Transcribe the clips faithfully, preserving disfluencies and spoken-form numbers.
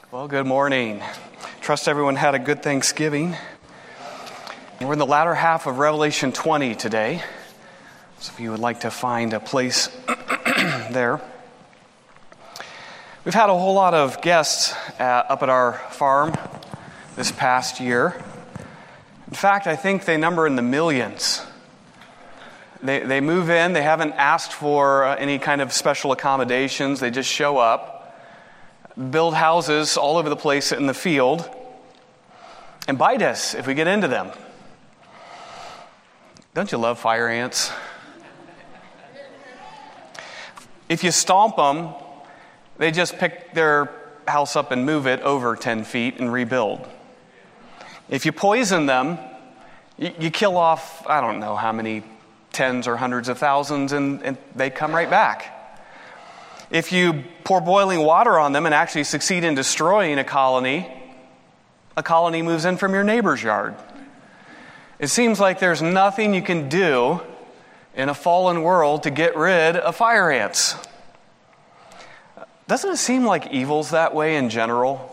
Well, good morning. Trust everyone had a good Thanksgiving. We're in the latter half of Revelation twenty today, so if you would like to find a place there. We've had a whole lot of guests uh, up at our farm this past year. In fact, I think they number in the millions. They, they move in, they haven't asked for uh, any kind of special accommodations, they just show up. Build houses all over the place in the field, and bite us if we get into them. Don't you love fire ants? If you stomp them, they just pick their house up and move it over ten feet and rebuild. If you poison them, you, you kill off, I don't know how many tens or hundreds of thousands, and, and they come right back. If you pour boiling water on them and actually succeed in destroying a colony, a colony moves in from your neighbor's yard. It seems like there's nothing you can do in a fallen world to get rid of fire ants. Doesn't it seem like evil's that way in general?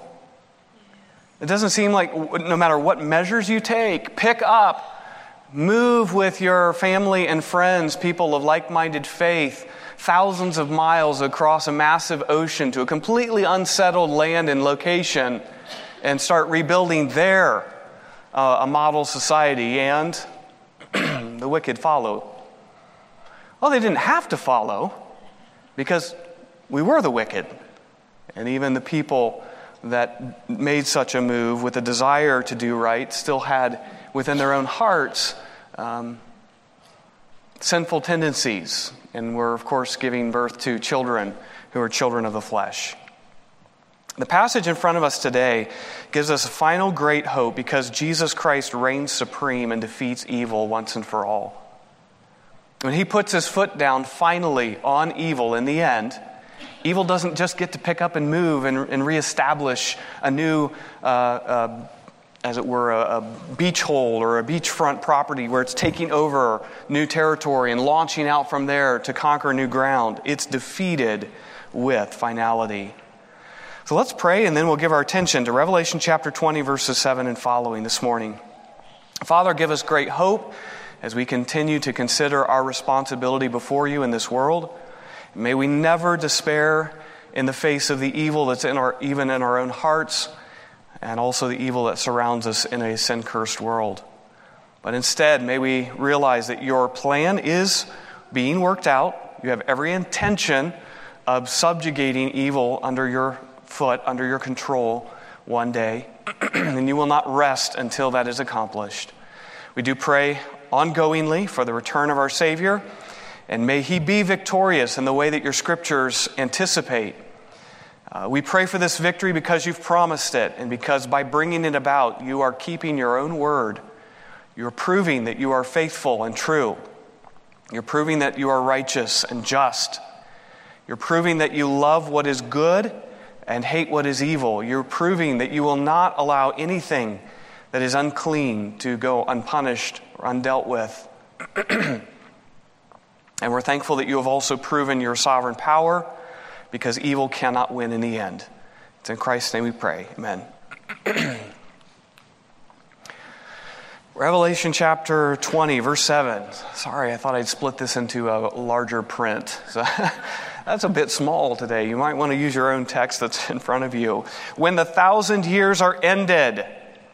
It doesn't seem like no matter what measures you take, pick up, move with your family and friends, people of like-minded faith, thousands of miles across a massive ocean to a completely unsettled land and location, and start rebuilding there uh, a model society, and the wicked follow. Well, they didn't have to follow, because we were the wicked. And even the people that made such a move with a desire to do right still had within their own hearts um, sinful tendencies. And we're, of course, giving birth to children who are children of the flesh. The passage in front of us today gives us a final great hope because Jesus Christ reigns supreme and defeats evil once and for all. When he puts his foot down finally on evil in the end, evil doesn't just get to pick up and move and, and reestablish a new, uh, uh, as it were, a, a beach hole or a beachfront property where it's taking over new territory and launching out from there to conquer new ground. It's defeated with finality. So let's pray, and then we'll give our attention to Revelation chapter twenty, verses seven and following this morning. Father, give us great hope as we continue to consider our responsibility before you in this world. May we never despair in the face of the evil that's in our, even in our own hearts, and also the evil that surrounds us in a sin-cursed world. But instead, may we realize that your plan is being worked out. You have every intention of subjugating evil under your foot, under your control one day, and you will not rest until that is accomplished. We do pray ongoingly for the return of our Savior, and may he be victorious in the way that your scriptures anticipate. Uh, we pray for this victory because you've promised it, and because by bringing it about, you are keeping your own word. You're proving that you are faithful and true. You're proving that you are righteous and just. You're proving that you love what is good and hate what is evil. You're proving that you will not allow anything that is unclean to go unpunished or undealt with. And we're thankful that you have also proven your sovereign power, because evil cannot win in the end. It's in Christ's name we pray. Amen. Revelation chapter twenty, verse seven. Sorry, I thought I'd split this into a larger print. So that's a bit small today. You might want to use your own text that's in front of you. When the thousand years are ended,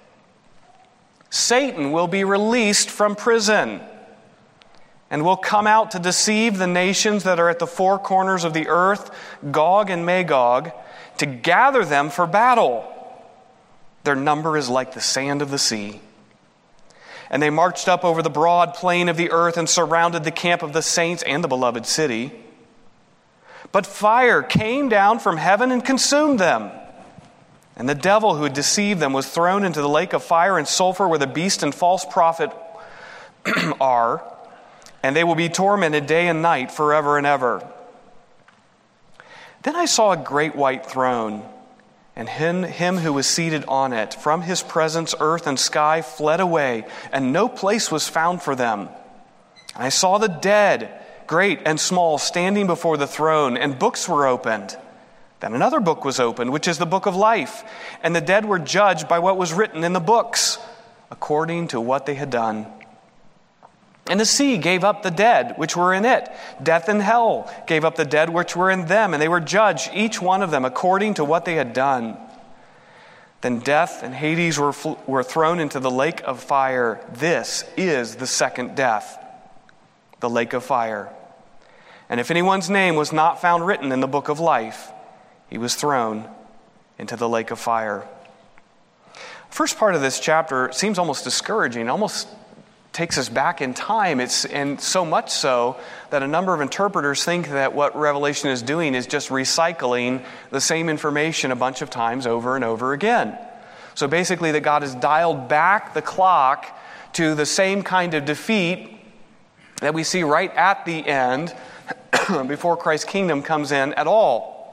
Satan will be released from prison and will come out to deceive the nations that are at the four corners of the earth, Gog and Magog, to gather them for battle. Their number is like the sand of the sea. And they marched up over the broad plain of the earth and surrounded the camp of the saints and the beloved city. But fire came down from heaven and consumed them. And the devil who had deceived them was thrown into the lake of fire and sulfur where the beast and false prophet are, and they will be tormented day and night forever and ever. Then I saw a great white throne, and him, him who was seated on it. From his presence earth and sky fled away, and no place was found for them. I saw the dead, great and small, standing before the throne, and books were opened. Then another book was opened, which is the book of life, and the dead were judged by what was written in the books, according to what they had done. And the sea gave up the dead which were in it. Death and hell gave up the dead which were in them, and they were judged, each one of them, according to what they had done. Then death and Hades were, were thrown into the lake of fire. This is the second death, the lake of fire. And if anyone's name was not found written in the book of life, he was thrown into the lake of fire. First part of this chapter seems almost discouraging, almost takes us back in time. It's and so much so that a number of interpreters think that what Revelation is doing is just recycling the same information a bunch of times over and over again. So basically that God has dialed back the clock to the same kind of defeat that we see right at the end before Christ's kingdom comes in at all.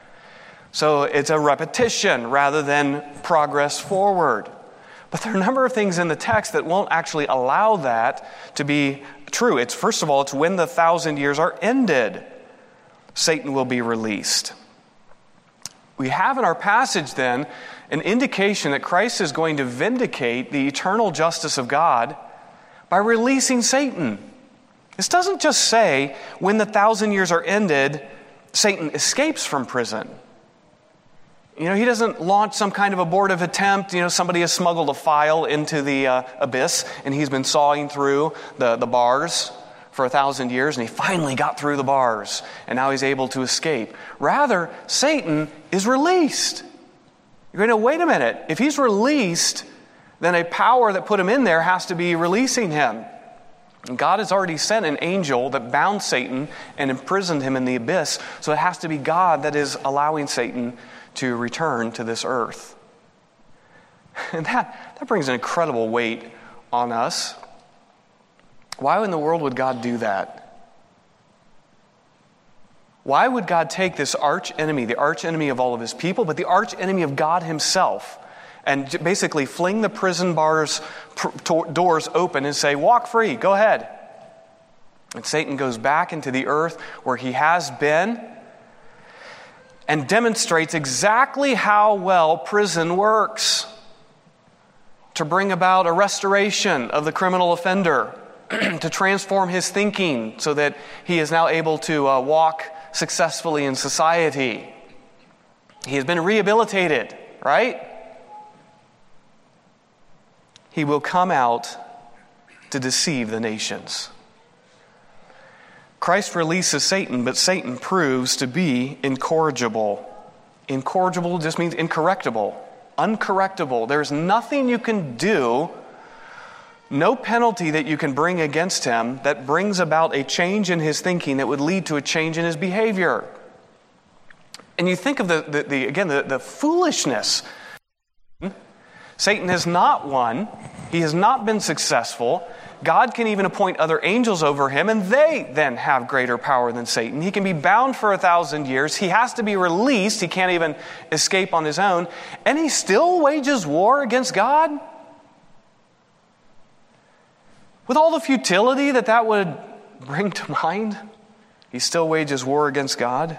So it's a repetition rather than progress forward. But there are a number of things in the text that won't actually allow that to be true. It's first of all, it's when the thousand years are ended, Satan will be released. We have in our passage then an indication that Christ is going to vindicate the eternal justice of God by releasing Satan. This doesn't just say when the thousand years are ended, Satan escapes from prison. You know, he doesn't launch some kind of abortive attempt. You know, somebody has smuggled a file into the uh, abyss and he's been sawing through the, the bars for a thousand years and he finally got through the bars and now he's able to escape. Rather, Satan is released. You're going to, wait a minute. If he's released, then a power that put him in there has to be releasing him. And God has already sent an angel that bound Satan and imprisoned him in the abyss. So it has to be God that is allowing Satan to return to this earth. And that, that brings an incredible weight on us. Why in the world would God do that? Why would God take this arch enemy, the arch enemy of all of his people, but the arch enemy of God himself, and basically fling the prison bars pr- doors open and say, walk free, go ahead. And Satan goes back into the earth where he has been and demonstrates exactly how well prison works to bring about a restoration of the criminal offender, to transform his thinking so that he is now able to uh, walk successfully in society. He has been rehabilitated, right? He will come out to deceive the nations. Christ releases Satan, but Satan proves to be incorrigible. Incorrigible just means incorrectable, uncorrectable. There's nothing you can do, no penalty that you can bring against him that brings about a change in his thinking that would lead to a change in his behavior. And you think of the, the, the again, the, the foolishness. Satan has not won. He has not been successful. God can even appoint other angels over him, and they then have greater power than Satan. He can be bound for a thousand years. He has to be released. He can't even escape on his own. And he still wages war against God? With all the futility that that would bring to mind, he still wages war against God.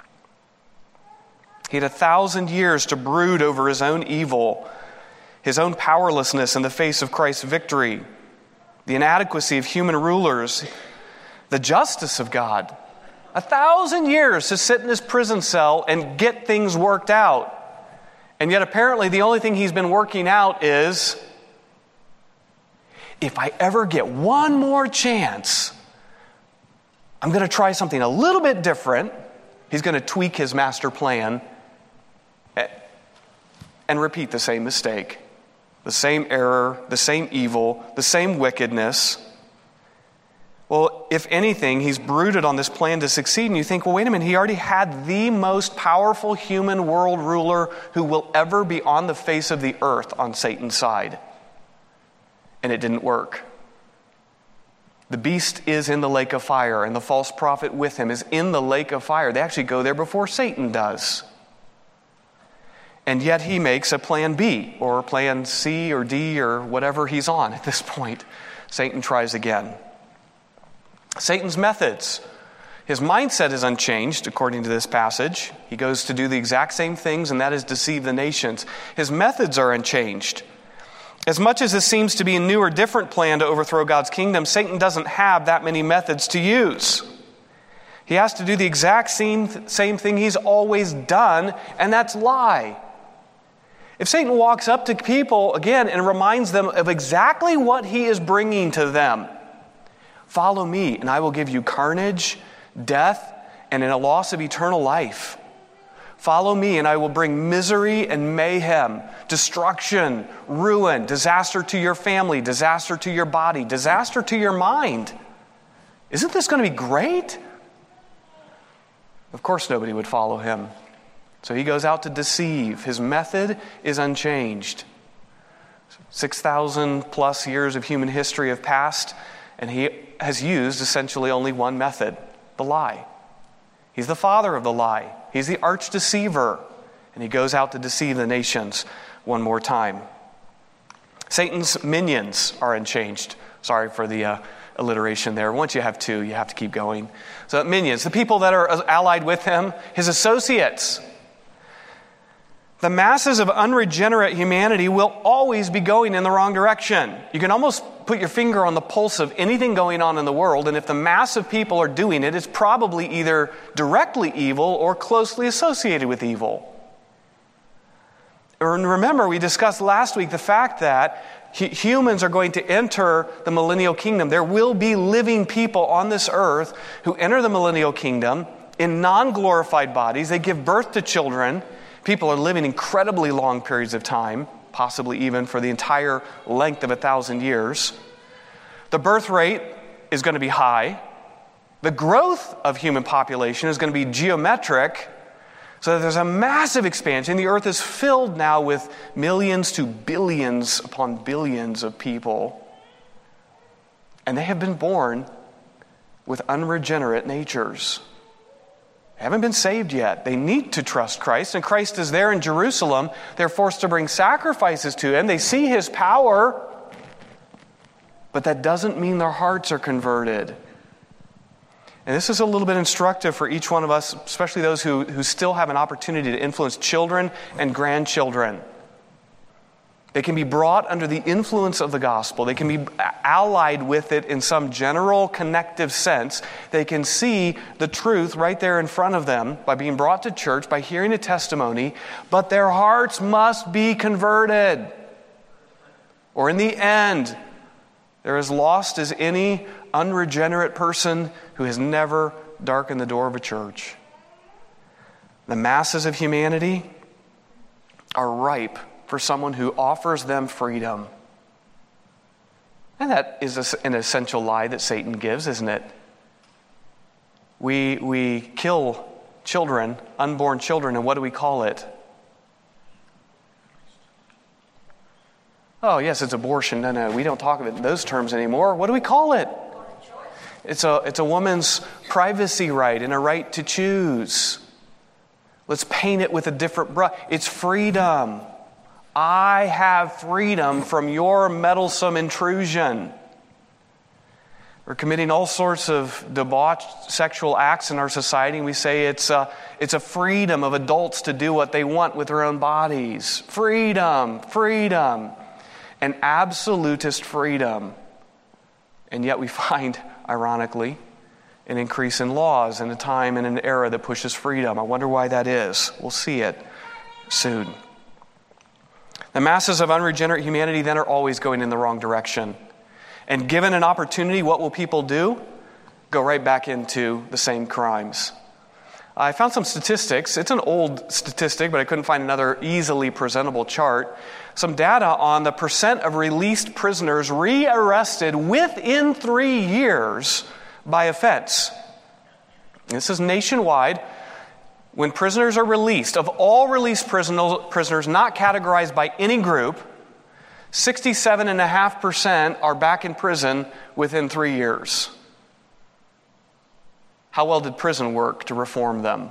He had a thousand years to brood over his own evil, his own powerlessness in the face of Christ's victory, the inadequacy of human rulers, the justice of God. A thousand years to sit in his prison cell and get things worked out. And yet apparently the only thing he's been working out is, if I ever get one more chance, I'm going to try something a little bit different. He's going to tweak his master plan and repeat the same mistake. The same error, the same evil, the same wickedness. Well, if anything, he's brooded on this plan to succeed, and you think, well, wait a minute, he already had the most powerful human world ruler who will ever be on the face of the earth on Satan's side. And it didn't work. The beast is in the lake of fire, and the false prophet with him is in the lake of fire. They actually go there before Satan does. And yet he makes a plan B, or plan C or D, or whatever he's on at this point. Satan tries again. Satan's methods. His mindset is unchanged, according to this passage. He goes to do the exact same things, and that is deceive the nations. His methods are unchanged. As much as this seems to be a new or different plan to overthrow God's kingdom, Satan doesn't have that many methods to use. He has to do the exact same, same thing he's always done, and that's lie. If Satan walks up to people again and reminds them of exactly what he is bringing to them, follow me, and I will give you carnage, death, and a loss of eternal life. Follow me, and I will bring misery and mayhem, destruction, ruin, disaster to your family, disaster to your body, disaster to your mind. Isn't this going to be great? Of course nobody would follow him. So he goes out to deceive. His method is unchanged. six thousand plus years of human history have passed, and he has used essentially only one method, the lie. He's the father of the lie. He's the arch deceiver, and he goes out to deceive the nations one more time. Satan's minions are unchanged. Sorry for the uh, alliteration there. Once you have two, you have to keep going. So minions, the people that are allied with him, his associates. The masses of unregenerate humanity will always be going in the wrong direction. You can almost put your finger on the pulse of anything going on in the world, and if the mass of people are doing it, it's probably either directly evil or closely associated with evil. And remember, we discussed last week the fact that humans are going to enter the millennial kingdom. There will be living people on this earth who enter the millennial kingdom in non-glorified bodies. They give birth to children. People are living incredibly long periods of time, possibly even for the entire length of a thousand years. The birth rate is going to be high. The growth of human population is going to be geometric. So there's a massive expansion. The earth is filled now with millions to billions upon billions of people. And they have been born with unregenerate natures. They haven't been saved yet. They need to trust Christ, and Christ is there in Jerusalem. They're forced to bring sacrifices to him. They see his power, but that doesn't mean their hearts are converted. And this is a little bit instructive for each one of us, especially those who, who still have an opportunity to influence children and grandchildren. They can be brought under the influence of the gospel. They can be allied with it in some general connective sense. They can see the truth right there in front of them by being brought to church, by hearing a testimony, but their hearts must be converted. Or in the end, they're as lost as any unregenerate person who has never darkened the door of a church. The masses of humanity are ripe for someone who offers them freedom. And that is an essential lie that Satan gives, isn't it? We, we kill children, unborn children, and what do we call it? Oh, yes, it's abortion. No, no, we don't talk of it in those terms anymore. What do we call it? It's a, it's a woman's privacy right and a right to choose. Let's paint it with a different brush. It's freedom. I have freedom from your meddlesome intrusion. We're committing all sorts of debauched sexual acts in our society, and we say it's a, it's a freedom of adults to do what they want with their own bodies. Freedom, freedom, an absolutist freedom. And yet we find, ironically, an increase in laws in a time and an era that pushes freedom. I wonder why that is. We'll see it soon. The masses of unregenerate humanity then are always going in the wrong direction. And given an opportunity, what will people do? Go right back into the same crimes. I found some statistics. It's an old statistic, but I couldn't find another easily presentable chart. Some data on the percent of released prisoners rearrested within three years by offense. This is nationwide. When prisoners are released, of all released prisoners not categorized by any group, sixty-seven point five percent are back in prison within three years. How well did prison work to reform them?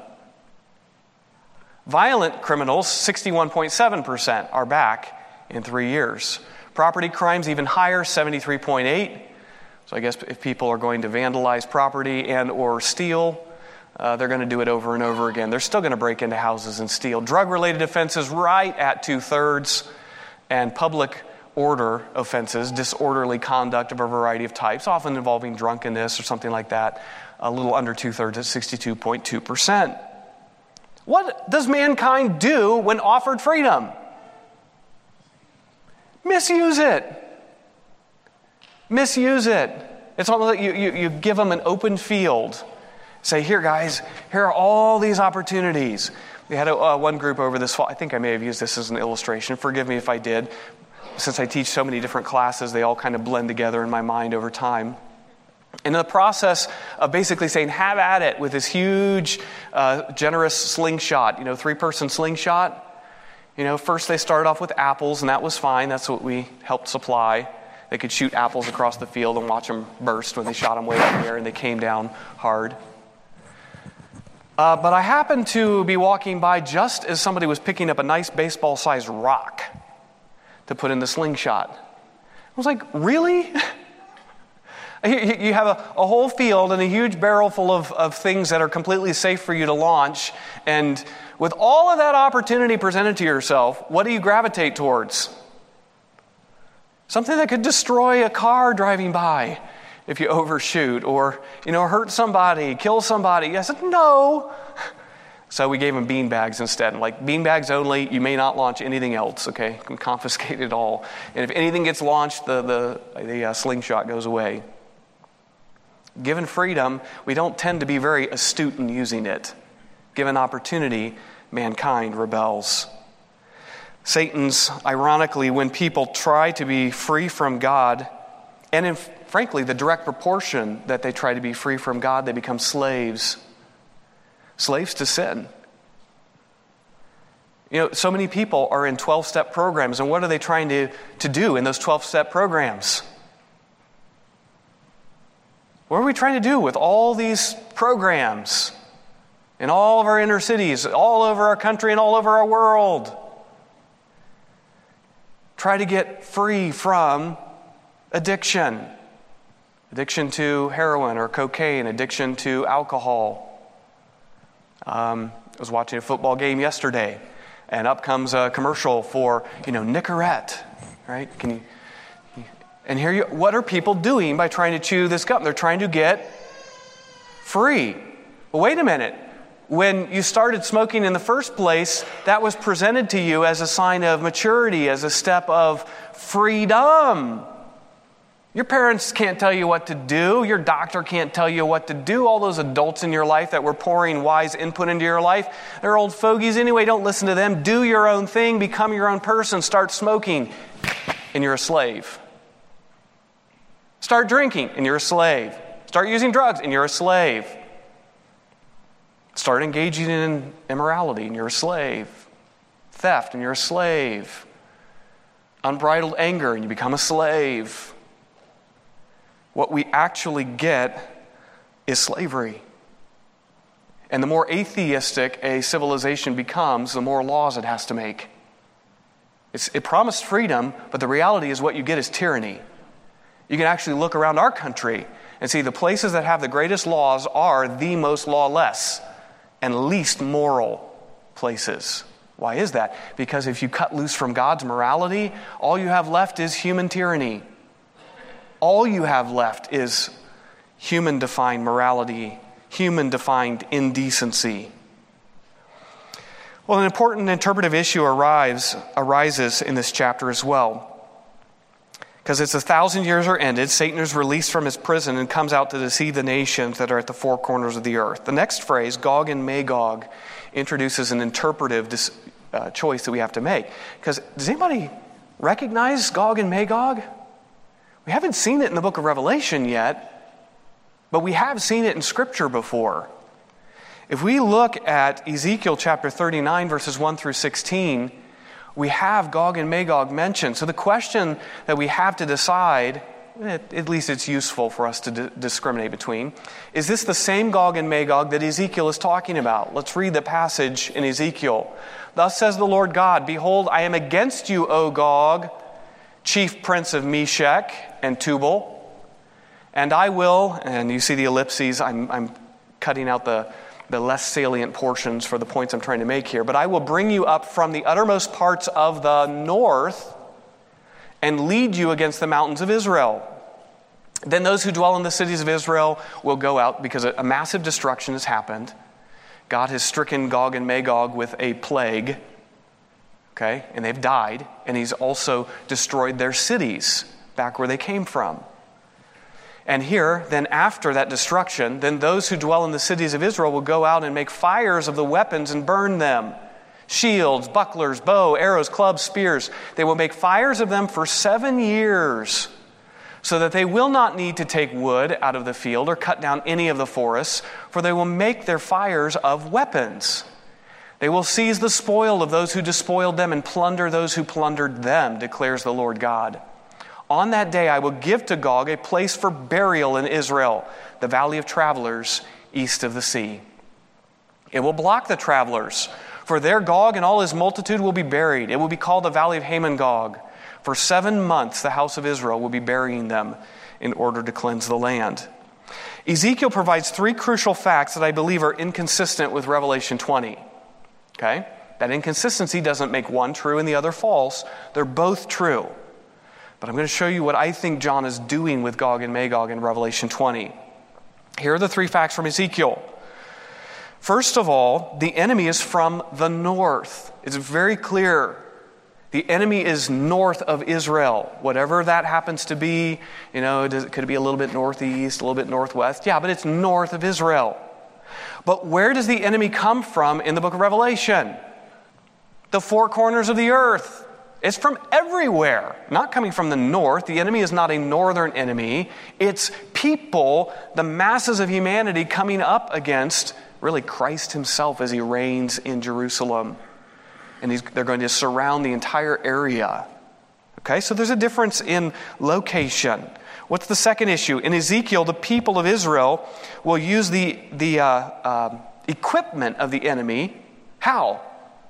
Violent criminals, sixty-one point seven percent are back in three years. Property crimes even higher, seventy-three point eight percent. So I guess if people are going to vandalize property and or steal, uh, they're going to do it over and over again. They're still going to break into houses and steal. Drug-related offenses right at two-thirds, and public order offenses, disorderly conduct of a variety of types, often involving drunkenness or something like that, a little under two-thirds at sixty-two point two percent. What does mankind do when offered freedom? Misuse it. Misuse it. It's almost like you, you, you give them an open field. Say, here guys, here are all these opportunities. We had a, uh, one group over this fall. I think I may have used this as an illustration. Forgive me if I did. Since I teach so many different classes, they all kind of blend together in my mind over time. In the process of basically saying, have at it with this huge, uh, generous slingshot, you know, three-person slingshot. You know, first they started off with apples, and that was fine. That's what we helped supply. They could shoot apples across the field and watch them burst when they shot them way up in the air, and they came down hard. Uh, but I happened to be walking by just as somebody was picking up a nice baseball-sized rock to put in the slingshot. I was like, really? You have a, a whole field and a huge barrel full of, of things that are completely safe for you to launch, and with all of that opportunity presented to yourself, what do you gravitate towards? Something that could destroy a car driving by if you overshoot, or, you know, hurt somebody, kill somebody. I said, no. So we gave them bean bags instead. Like, bean bags only, you may not launch anything else, okay? You can confiscate it all. And if anything gets launched, the, the, the uh, slingshot goes away. Given freedom, we don't tend to be very astute in using it. Given opportunity, mankind rebels. Satan's, ironically, when people try to be free from God, and in, frankly, the direct proportion that they try to be free from God, they become slaves. Slaves to sin. You know, so many people are in twelve-step programs, and what are they trying to, to do in those twelve-step programs? What are we trying to do with all these programs in all of our inner cities, all over our country and all over our world? Try to get free from addiction. Addiction to heroin or cocaine, addiction to alcohol. Um, I was watching a football game yesterday, and up comes a commercial for, you know, Nicorette, right? Can you? And here, you, what are people doing by trying to chew this gum? They're trying to get free. Well, wait a minute. When you started smoking in the first place, that was presented to you as a sign of maturity, as a step of freedom. Your parents can't tell you what to do. Your doctor can't tell you what to do. All those adults in your life that were pouring wise input into your life, they're old fogies anyway. Don't listen to them. Do your own thing. Become your own person. Start smoking, and you're a slave. Start drinking, and you're a slave. Start using drugs, and you're a slave. Start engaging in immorality, and you're a slave. Theft, and you're a slave. Unbridled anger, and you become a slave. What we actually get is slavery. And the more atheistic a civilization becomes, the more laws it has to make. It's, it promised freedom, but the reality is what you get is tyranny. You can actually look around our country and see the places that have the greatest laws are the most lawless and least moral places. Why is that? Because if you cut loose from God's morality, all you have left is human tyranny. All you have left is human-defined morality, human-defined indecency. Well, an important interpretive issue arrives, arises in this chapter as well. Because it's a thousand years are ended, Satan is released from his prison and comes out to deceive the nations that are at the four corners of the earth. The next phrase, Gog and Magog, introduces an interpretive dis, uh, choice that we have to make. Because does anybody recognize Gog and Magog? We haven't seen it in the book of Revelation yet, but we have seen it in Scripture before. If we look at Ezekiel chapter thirty-nine, verses one through sixteen, we have Gog and Magog mentioned. So the question that we have to decide, at least it's useful for us to d- discriminate between, is this the same Gog and Magog that Ezekiel is talking about? Let's read the passage in Ezekiel. Thus says the Lord God, behold, I am against you, O Gog, chief prince of Meshech and Tubal, And I will, and you see the ellipses, I'm, I'm cutting out the, the less salient portions for the points I'm trying to make here, but I will bring you up from the uttermost parts of the north and lead you against the mountains of Israel. Then those who dwell in the cities of Israel will go out, because a, a massive destruction has happened. God has stricken Gog and Magog with a plague, okay, and they've died, and he's also destroyed their cities back where they came from. And here, then after that destruction, then those who dwell in the cities of Israel will go out and make fires of the weapons and burn them. Shields, bucklers, bow, arrows, clubs, spears. They will make fires of them for seven years, so that they will not need to take wood out of the field or cut down any of the forests, for they will make their fires of weapons. They will seize the spoil of those who despoiled them and plunder those who plundered them, declares the Lord God. On that day I will give to Gog a place for burial in Israel, the valley of travelers east of the sea. It will block the travelers, for there Gog and all his multitude will be buried. It will be called the valley of Haman Gog. For seven months the house of Israel will be burying them in order to cleanse the land. Ezekiel provides three crucial facts that I believe are inconsistent with Revelation twenty. Okay? That inconsistency doesn't make one true and the other false. They're both true. But I'm going to show you what I think John is doing with Gog and Magog in Revelation twenty. Here are the three facts from Ezekiel. First of all, the enemy is from the north. It's very clear. The enemy is north of Israel. Whatever that happens to be, you know, does, could it be a little bit northeast, a little bit northwest? Yeah, but it's north of Israel. But where does the enemy come from in the book of Revelation? The four corners of the earth. It's from everywhere, not coming from the north. The enemy is not a northern enemy. It's people, the masses of humanity, coming up against really Christ himself as he reigns in Jerusalem. And he's, they're going to surround the entire area. Okay, so there's a difference in location. What's the second issue? In Ezekiel, the people of Israel will use the, the uh, uh, equipment of the enemy. How?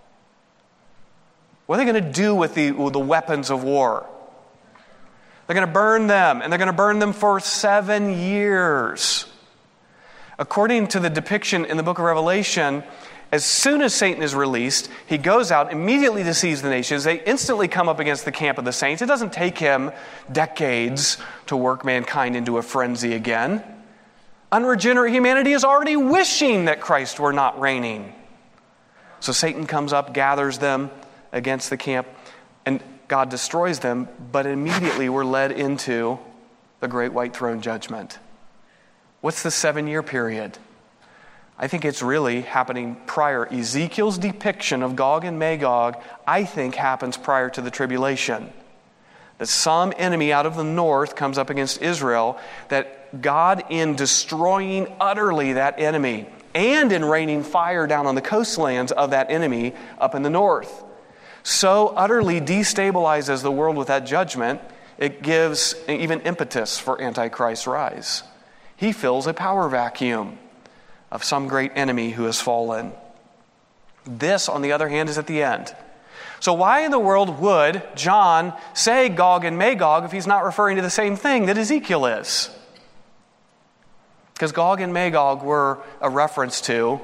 What are they going to do with the, with the weapons of war? They're going to burn them, and they're going to burn them for seven years. According to the depiction in the book of Revelation, as soon as Satan is released, he goes out, immediately deceives the nations. They instantly come up against the camp of the saints. It doesn't take him decades to work mankind into a frenzy again. Unregenerate humanity is already wishing that Christ were not reigning. So Satan comes up, gathers them against the camp, and God destroys them, but immediately we're led into the great white throne judgment. What's the seven-year period? I think it's really happening prior. Ezekiel's depiction of Gog and Magog, I think, happens prior to the tribulation. That some enemy out of the north comes up against Israel, that God, in destroying utterly that enemy and in raining fire down on the coastlands of that enemy up in the north, so utterly destabilizes the world with that judgment, it gives even impetus for Antichrist's rise. He fills a power vacuum of some great enemy who has fallen. This, on the other hand, is at the end. So why in the world would John say Gog and Magog if he's not referring to the same thing that Ezekiel is? Because Gog and Magog were a reference to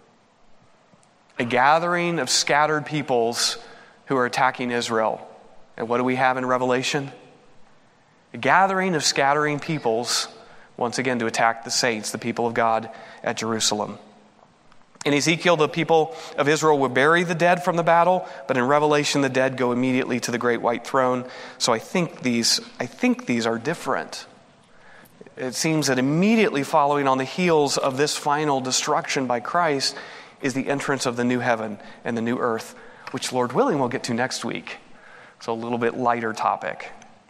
a gathering of scattered peoples who are attacking Israel. And what do we have in Revelation? A gathering of scattering peoples, once again, to attack the saints, the people of God at Jerusalem. In Ezekiel, the people of Israel will bury the dead from the battle, but in Revelation, the dead go immediately to the great white throne. So I think these, I think these are different. It seems that immediately following on the heels of this final destruction by Christ is the entrance of the new heaven and the new earth, which, Lord willing, we'll get to next week. So a little bit lighter topic.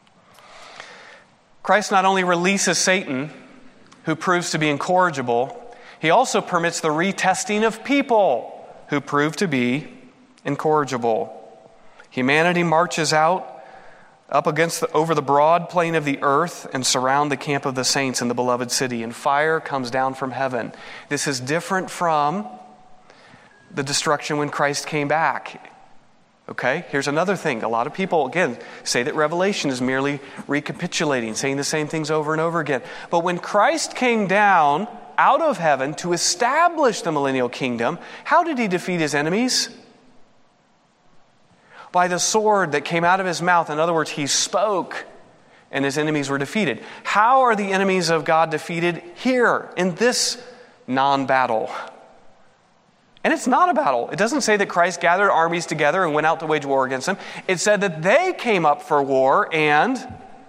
Christ not only releases Satan, who proves to be incorrigible, he also permits the retesting of people who prove to be incorrigible. Humanity marches out up against the, over the broad plain of the earth and surround the camp of the saints in the beloved city, and fire comes down from heaven. This is different from the destruction when Christ came back. Okay, here's another thing. A lot of people, again, say that Revelation is merely recapitulating, saying the same things over and over again. But when Christ came down out of heaven to establish the millennial kingdom, how did he defeat his enemies? By the sword that came out of his mouth. In other words, he spoke and his enemies were defeated. How are the enemies of God defeated here in this non-battle? And it's not a battle. It doesn't say that Christ gathered armies together and went out to wage war against them. It said that they came up for war and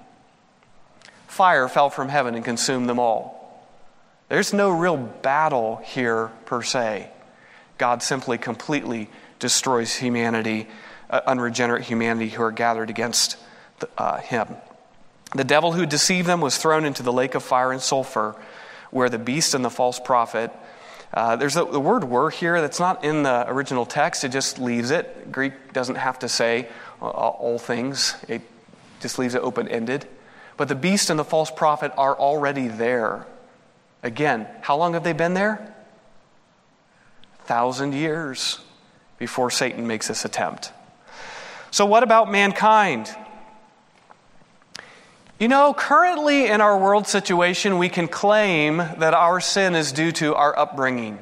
fire fell from heaven and consumed them all. There's no real battle here per se. God simply completely destroys humanity, uh, unregenerate humanity who are gathered against the, uh, him. The devil who deceived them was thrown into the lake of fire and sulfur, where the beast and the false prophet. Uh, there's a, the word "were" here that's not in the original text. It just leaves it. Greek doesn't have to say uh, all things. It just leaves it open-ended. But the beast and the false prophet are already there. Again, how long have they been there? A thousand years before Satan makes this attempt. So what about mankind? You know, currently in our world situation, we can claim that our sin is due to our upbringing.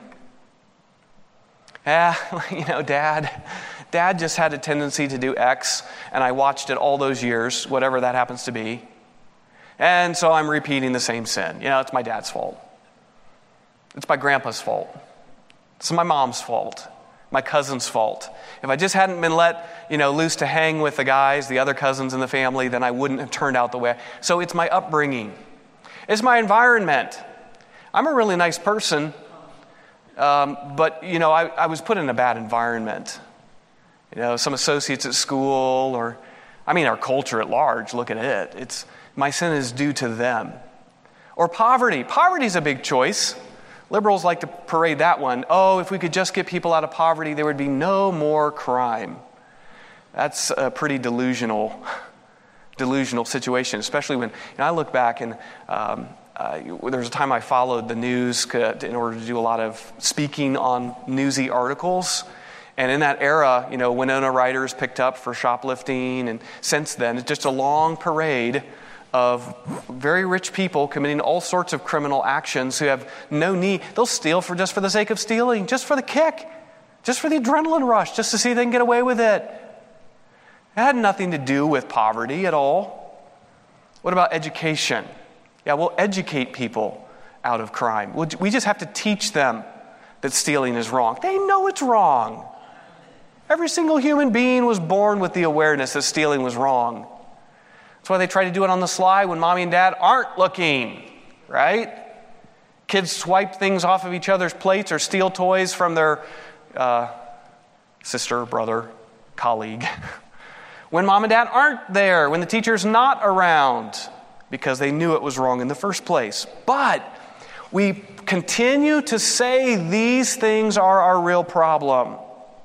Ah, you know, Dad, Dad just had a tendency to do X, and I watched it all those years, whatever that happens to be. And so I'm repeating the same sin. You know, it's my dad's fault. It's my grandpa's fault. It's my mom's fault. My cousin's fault. If I just hadn't been let, you know, loose to hang with the guys, the other cousins in the family, then I wouldn't have turned out the way. I... So it's my upbringing. It's my environment. I'm a really nice person, um, but, you know, I, I was put in a bad environment. You know, some associates at school, or, I mean, our culture at large, look at it. It's my sin is due to them. Or poverty. Poverty's a big choice. Liberals like to parade that one. Oh, if we could just get people out of poverty, there would be no more crime. That's a pretty delusional, delusional situation, especially when, you know, I look back and um, uh, there was a time I followed the news in order to do a lot of speaking on newsy articles. And in that era, you know, Winona Ryder is picked up for shoplifting. And since then, it's just a long parade of very rich people committing all sorts of criminal actions who have no need. They'll steal for just for the sake of stealing, just for the kick, just for the adrenaline rush, just to see if they can get away with it. It had nothing to do with poverty at all. What about education? Yeah, we'll educate people out of crime. We just have to teach them that stealing is wrong. They know it's wrong. Every single human being was born with the awareness that stealing was wrong. That's why they try to do it on the sly when mommy and dad aren't looking, right? Kids swipe things off of each other's plates or steal toys from their uh, sister, brother, colleague. When mom and dad aren't there, when the teacher's not around, because they knew it was wrong in the first place. But we continue to say these things are our real problem.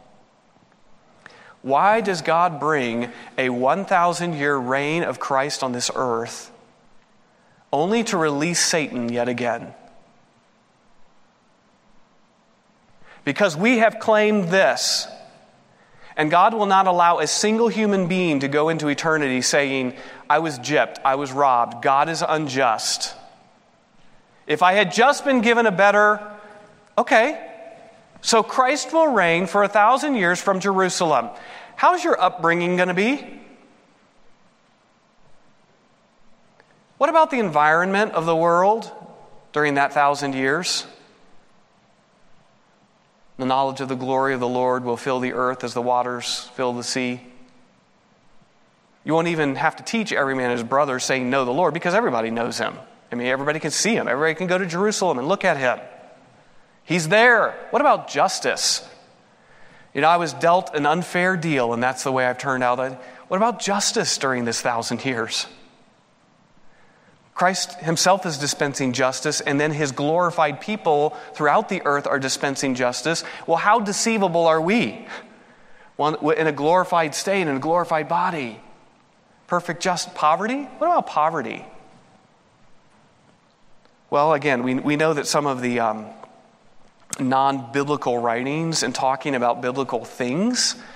Why does God bring a one thousand year reign of Christ on this earth only to release Satan yet again? Because we have claimed this, and God will not allow a single human being to go into eternity saying, I was gypped, I was robbed, God is unjust. If I had just been given a better, okay, so Christ will reign for a thousand years from Jerusalem. How's your upbringing going to be? What about the environment of the world during that thousand years? The knowledge of the glory of the Lord will fill the earth as the waters fill the sea. You won't even have to teach every man his brother saying, know the Lord, because everybody knows him. I mean, everybody can see him. Everybody can go to Jerusalem and look at him. He's there. What about justice? You know, I was dealt an unfair deal, and that's the way I've turned out. What about justice during this thousand years? Christ himself is dispensing justice, and then his glorified people throughout the earth are dispensing justice. Well, how deceivable are we? Well, in a glorified state, in a glorified body. Perfect just poverty? What about poverty? Well, again, we, we know that some of the um, non-biblical writings and talking about biblical things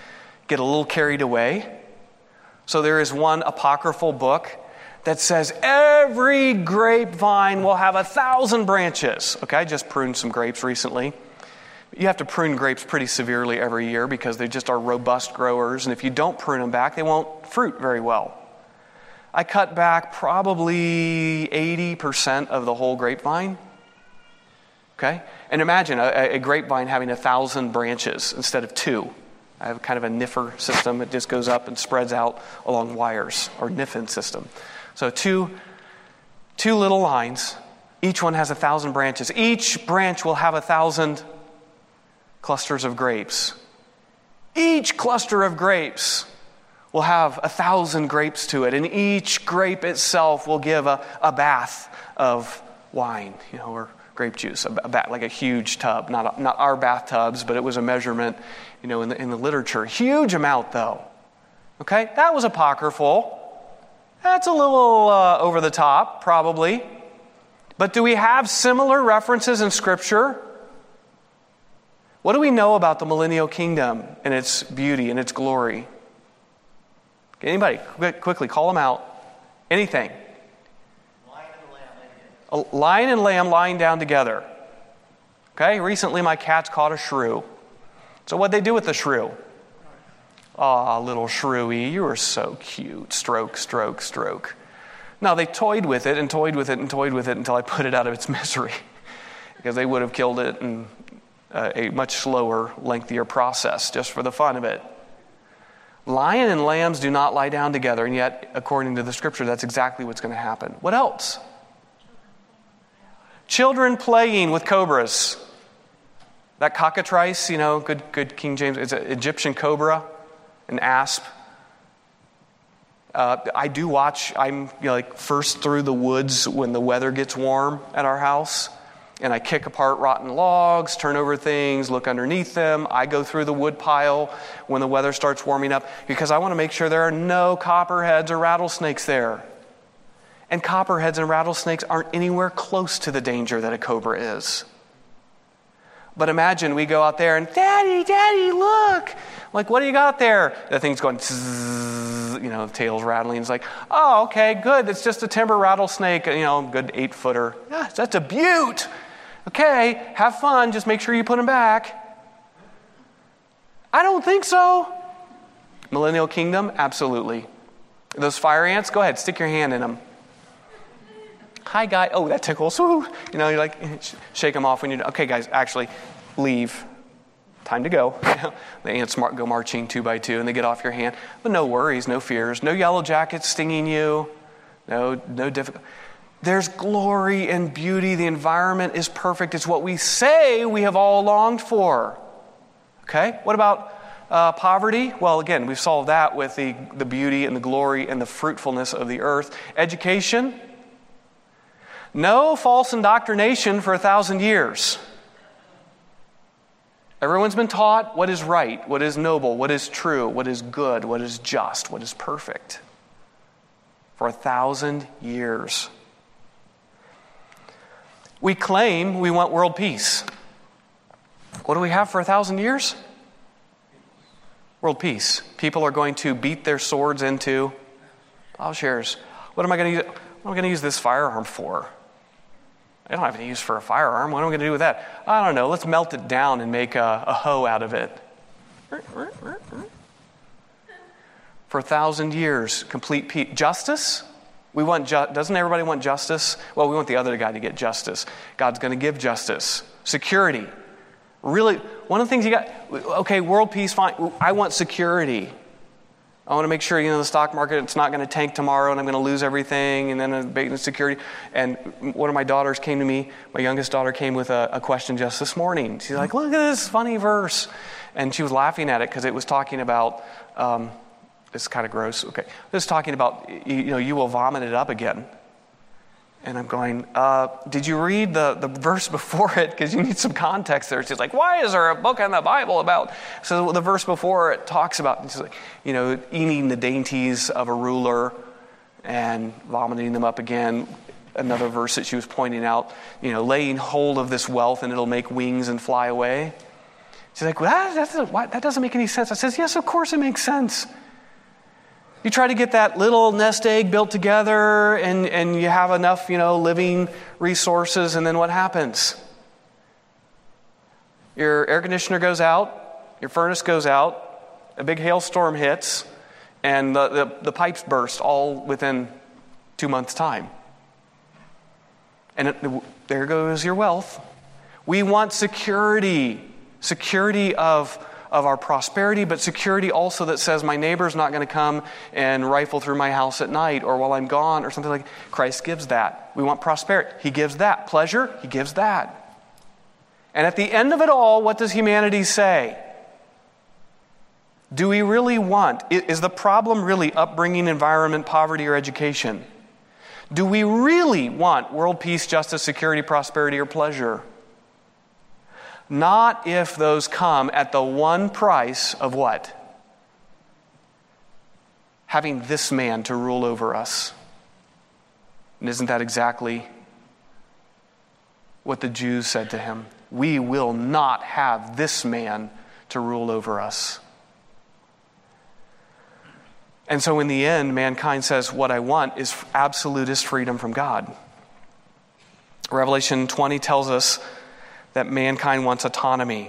get a little carried away. So there is one apocryphal book that says every grapevine will have a thousand branches. Okay, I just pruned some grapes recently. You have to prune grapes pretty severely every year because they just are robust growers. And if you don't prune them back, they won't fruit very well. I cut back probably eighty percent of the whole grapevine. Okay? And imagine a, a grapevine having a thousand branches instead of two. I have kind of a niffer system. It just goes up and spreads out along wires, or niffin system. So two, two little lines. Each one has a thousand branches. Each branch will have a thousand clusters of grapes. Each cluster of grapes will have a thousand grapes to it, and each grape itself will give a, a bath of wine, you know, or grape juice, a, a bath, like a huge tub. Not not our bathtubs, but it was a measurement, you know, in the in the literature. Huge amount, though. Okay, that was apocryphal. That's a little uh, over the top, probably. But do we have similar references in Scripture? What do we know about the millennial kingdom and its beauty and its glory? Anybody, quick, quickly, call them out. Anything. Lion and lamb. A lion and lamb lying down together. Okay, recently my cats caught a shrew. So what'd they do with the shrew? Aw, little shrewy, you were so cute. Stroke, stroke, stroke. Now, they toyed with it and toyed with it and toyed with it until I put it out of its misery. Because they would have killed it in uh, a much slower, lengthier process just for the fun of it. Lion and lambs do not lie down together, and yet, according to the Scripture, that's exactly what's going to happen. What else? Children playing with cobras. That cockatrice, you know, good good King James, it's an Egyptian cobra, an asp. Uh, I do watch, I'm you know, like first through the woods when the weather gets warm at our house. And I kick apart rotten logs, turn over things, look underneath them. I go through the wood pile when the weather starts warming up because I want to make sure there are no copperheads or rattlesnakes there. And copperheads and rattlesnakes aren't anywhere close to the danger that a cobra is. But imagine we go out there and, Daddy, Daddy, look. Like, what do you got there? The thing's going, zzz, you know, the tail's rattling. It's like, oh, okay, good. It's just a timber rattlesnake, you know, good eight footer. Yeah, that's a beaut. Okay, have fun. Just make sure you put them back. I don't think so. Millennial kingdom? Absolutely. Those fire ants? Go ahead, stick your hand in them. Hi, guy. Oh, that tickles. Woo. You know, you're like, shake them off when you're, okay, guys, actually, leave. Time to go. The ants go marching two by two, and they get off your hand. But no worries, no fears, no yellow jackets stinging you, no, no difficult. There's glory and beauty. The environment is perfect. It's what we say we have all longed for. Okay? What about uh, poverty? Well, again, we've solved that with the, the beauty and the glory and the fruitfulness of the earth. Education? No false indoctrination for a thousand years. Everyone's been taught what is right, what is noble, what is true, what is good, what is just, what is perfect. For a thousand years. We claim we want world peace. What do we have for a thousand years? World peace. People are going to beat their swords into plowshares. What am I going to use? What am I going to use this firearm for? I don't have any use for a firearm. What am I going to do with that? I don't know. Let's melt it down and make a, a hoe out of it. For a thousand years, complete peace. Justice? We want ju- doesn't everybody want justice? Well, we want the other guy to get justice. God's going to give justice. Security. Really, one of the things you got, okay, world peace, fine. I want security. I want to make sure, you know, the stock market, it's not going to tank tomorrow and I'm going to lose everything, and then a security. And one of my daughters came to me, my youngest daughter came with a, a question just this morning. She's like, look at this funny verse. And she was laughing at it because it was talking about, um, it's kind of gross, okay. It was talking about, you know, you will vomit it up again. And I'm going, uh, did you read the, the verse before it? Because you need some context there. She's like, why is there a book in the Bible about? So the verse before it talks about, she's like, you know, eating the dainties of a ruler and vomiting them up again. Another verse that she was pointing out, you know, laying hold of this wealth and it'll make wings and fly away. She's like, well, that, that, doesn't, why, that doesn't make any sense. I says, yes, of course it makes sense. You try to get that little nest egg built together and, and you have enough, you know, living resources, and then what happens? Your air conditioner goes out, your furnace goes out, a big hailstorm hits, and the, the, the pipes burst all within two months' time. And it, there goes your wealth. We want security, security of, of our prosperity, but security also that says my neighbor's not going to come and rifle through my house at night or while I'm gone or something like that. Christ gives that. We want prosperity. He gives that. Pleasure, he gives that. And at the end of it all, what does humanity say? Do we really want, is the problem really upbringing, environment, poverty, or education? Do we really want world peace, justice, security, prosperity, or pleasure? Not if those come at the one price of what? Having this man to rule over us. And isn't that exactly what the Jews said to him? We will not have this man to rule over us. And so in the end, mankind says, what I want is absolutist freedom from God. Revelation twenty tells us that mankind wants autonomy.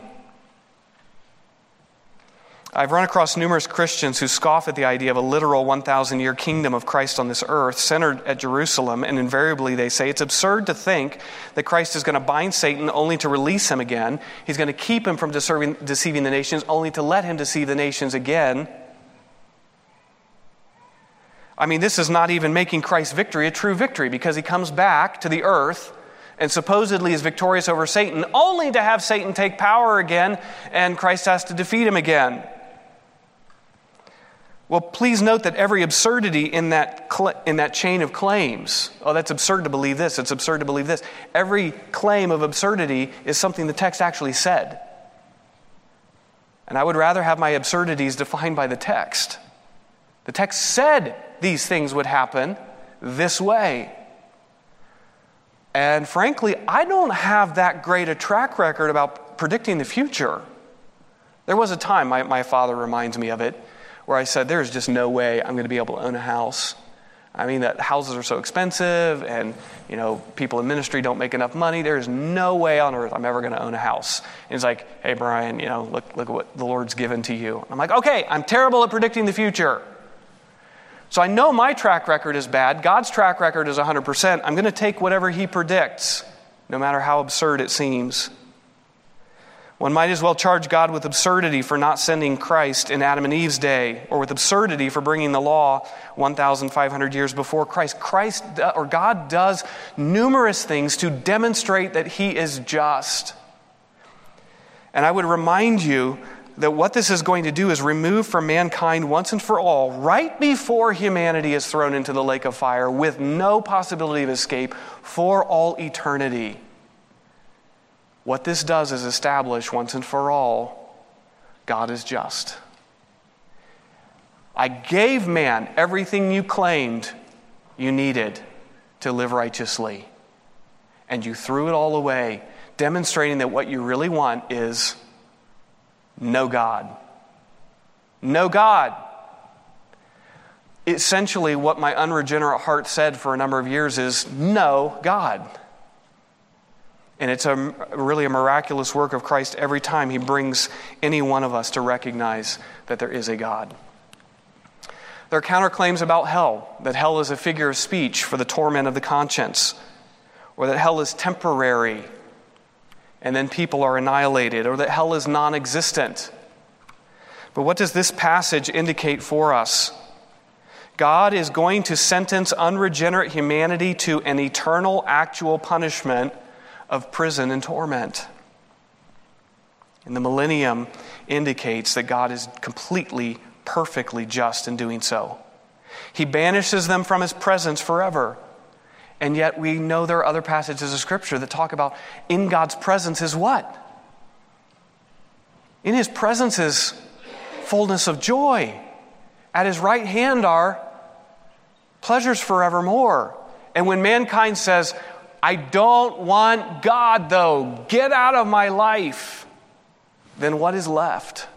I've run across numerous Christians who scoff at the idea of a literal one thousand year kingdom of Christ on this earth centered at Jerusalem, and invariably they say it's absurd to think that Christ is going to bind Satan only to release him again. He's going to keep him from deceiving, deceiving the nations only to let him deceive the nations again. I mean, this is not even making Christ's victory a true victory, because he comes back to the earth and supposedly is victorious over Satan, only to have Satan take power again, and Christ has to defeat him again. Well, please note that every absurdity in that cl- in that chain of claims, oh, that's absurd to believe this, it's absurd to believe this. Every claim of absurdity is something the text actually said. And I would rather have my absurdities defined by the text. The text said these things would happen this way. And frankly, I don't have that great a track record about predicting the future. There was a time, my, my father reminds me of it, where I said, there's just no way I'm going to be able to own a house. I mean, that houses are so expensive, and you know, people in ministry don't make enough money. There's no way on earth I'm ever going to own a house. And he's like, hey, Brian, you know, look, look at what the Lord's given to you. And I'm like, okay, I'm terrible at predicting the future. So I know my track record is bad. God's track record is one hundred percent. I'm going to take whatever he predicts, no matter how absurd it seems. One might as well charge God with absurdity for not sending Christ in Adam and Eve's day, or with absurdity for bringing the law one thousand five hundred years before Christ. Christ, or God, does numerous things to demonstrate that he is just. And I would remind you that what this is going to do is remove from mankind once and for all, right before humanity is thrown into the lake of fire with no possibility of escape for all eternity. What this does is establish once and for all, God is just. I gave man everything you claimed you needed to live righteously, and you threw it all away, demonstrating that what you really want is no God. No God. Essentially, what my unregenerate heart said for a number of years is no God. And it's a really a miraculous work of Christ every time he brings any one of us to recognize that there is a God. There are counterclaims about hell, that hell is a figure of speech for the torment of the conscience, or that hell is temporary and then people are annihilated, or that hell is non-existent. But what does this passage indicate for us? God is going to sentence unregenerate humanity to an eternal, actual punishment of prison and torment. And the millennium indicates that God is completely, perfectly just in doing so. He banishes them from his presence forever. And yet we know there are other passages of Scripture that talk about in God's presence is what? In his presence is fullness of joy. At his right hand are pleasures forevermore. And when mankind says, I don't want God though, get out of my life, then what is left?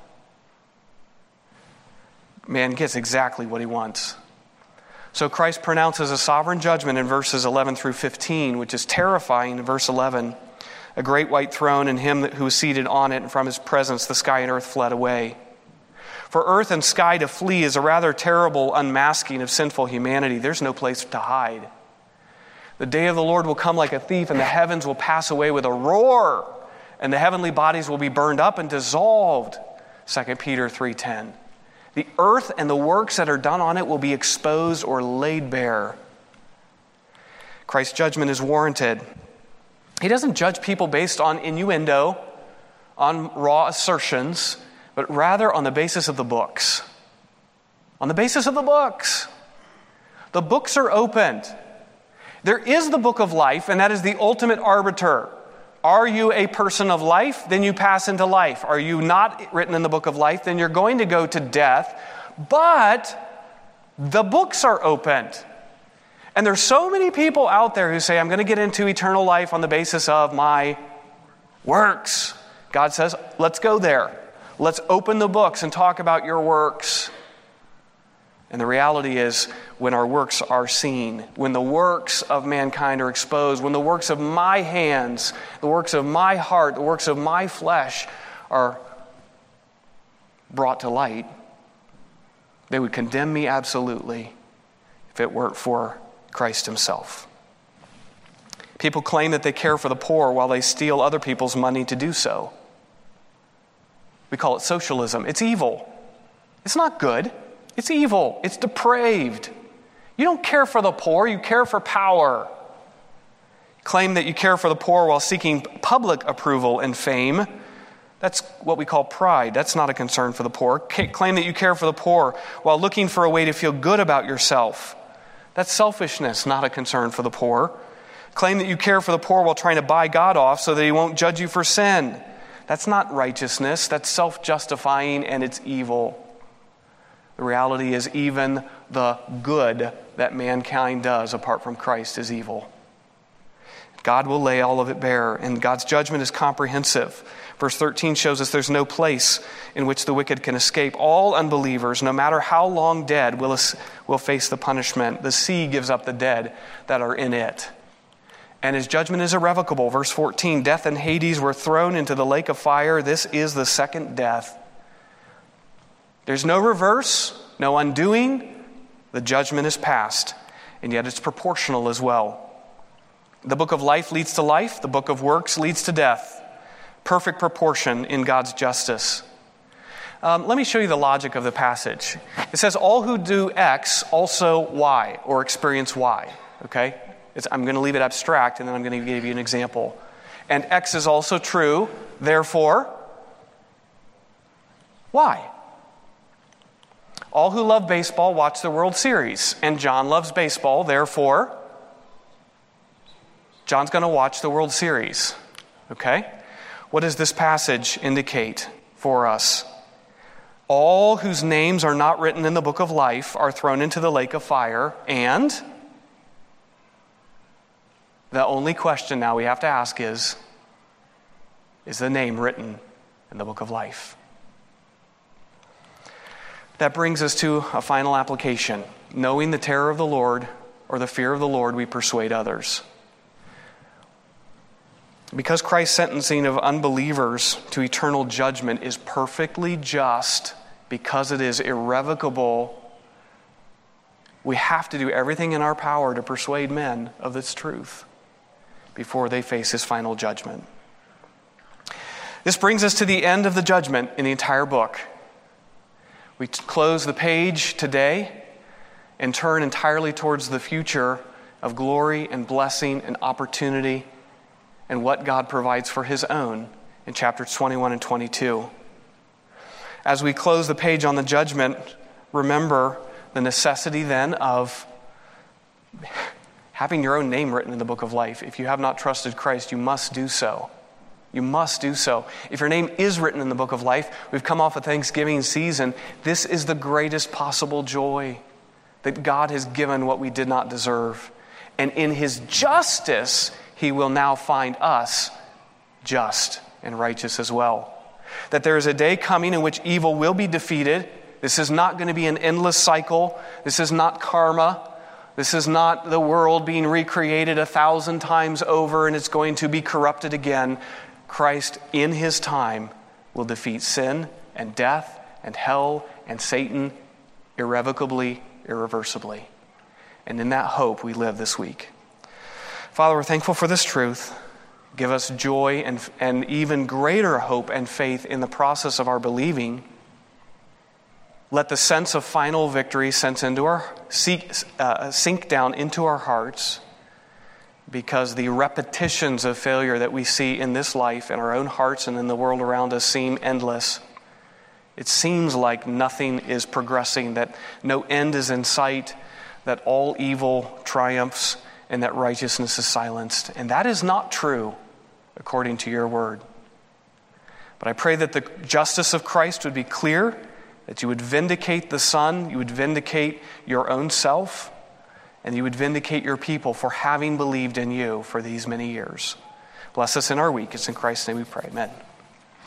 Man gets exactly what he wants. So Christ pronounces a sovereign judgment in verses eleven through fifteen, which is terrifying in verse eleven. A great white throne and him who was seated on it, and from his presence the sky and earth fled away. For earth and sky to flee is a rather terrible unmasking of sinful humanity. There's no place to hide. The day of the Lord will come like a thief, and the heavens will pass away with a roar, and the heavenly bodies will be burned up and dissolved. Second Peter three ten. The earth and the works that are done on it will be exposed or laid bare. Christ's judgment is warranted. He doesn't judge people based on innuendo, on raw assertions, but rather on the basis of the books. On the basis of the books. The books are opened. There is the book of life, and that is the ultimate arbiter. Are you a person of life? Then you pass into life. Are you not written in the book of life? Then you're going to go to death. But the books are opened. And there's so many people out there who say, I'm going to get into eternal life on the basis of my works. God says, let's go there. Let's open the books and talk about your works. And the reality is, when our works are seen, when the works of mankind are exposed, when the works of my hands, the works of my heart, the works of my flesh are brought to light, they would condemn me absolutely if it weren't for Christ himself. People claim that they care for the poor while they steal other people's money to do so. We call it socialism. It's evil. It's not good. It's evil. It's depraved. You don't care for the poor, you care for power. Claim that you care for the poor while seeking public approval and fame. That's what we call pride. That's not a concern for the poor. Claim that you care for the poor while looking for a way to feel good about yourself. That's selfishness, not a concern for the poor. Claim that you care for the poor while trying to buy God off so that he won't judge you for sin. That's not righteousness. That's self-justifying, and it's evil. The reality is, even the good that mankind does apart from Christ is evil. God will lay all of it bare, and God's judgment is comprehensive. Verse thirteen shows us there's no place in which the wicked can escape. All unbelievers, no matter how long dead, will, will face the punishment. The sea gives up the dead that are in it. And his judgment is irrevocable. Verse fourteen, death and Hades were thrown into the lake of fire. This is the second death. There's no reverse, no undoing. The judgment is passed, and yet it's proportional as well. The book of life leads to life. The book of works leads to death. Perfect proportion in God's justice. Um, let me show you the logic of the passage. It says, all who do X also Y, or experience Y. Okay? It's, I'm going to leave it abstract, and then I'm going to give you an example. And X is also true, therefore, Y. All who love baseball watch the World Series, and John loves baseball, therefore, John's going to watch the World Series. Okay? What does this passage indicate for us? All whose names are not written in the book of life are thrown into the lake of fire, and the only question now we have to ask is, is the name written in the book of life? That brings us to a final application. Knowing the terror of the Lord, or the fear of the Lord, we persuade others. Because Christ's sentencing of unbelievers to eternal judgment is perfectly just, because it is irrevocable, we have to do everything in our power to persuade men of this truth before they face his final judgment. This brings us to the end of the judgment in the entire book. We close the page today and turn entirely towards the future of glory and blessing and opportunity and what God provides for his own in chapters twenty-one and twenty-two. As we close the page on the judgment, remember the necessity then of having your own name written in the book of life. If you have not trusted Christ, you must do so. You must do so. If your name is written in the book of life, we've come off a Thanksgiving season. This is the greatest possible joy, that God has given what we did not deserve. And in his justice, he will now find us just and righteous as well. that there is a day coming in which evil will be defeated. This is not going to be an endless cycle. This is not karma. This is not the world being recreated a thousand times over and it's going to be corrupted again. Christ, in his time, will defeat sin and death and hell and Satan irrevocably, irreversibly. And in that hope we live this week. Father, we're thankful for this truth. Give us joy and, and even greater hope and faith in the process of our believing. Let the sense of final victory sense into our, seek, uh, sink down into our hearts, because the repetitions of failure that we see in this life, in our own hearts and in the world around us, seem endless. It seems like nothing is progressing, that no end is in sight, that all evil triumphs and that righteousness is silenced. And that is not true, according to your word. But I pray that the justice of Christ would be clear, that you would vindicate the Son, you would vindicate your own self, and you would vindicate your people for having believed in you for these many years. Bless us in our week. It's in Christ's name we pray. Amen.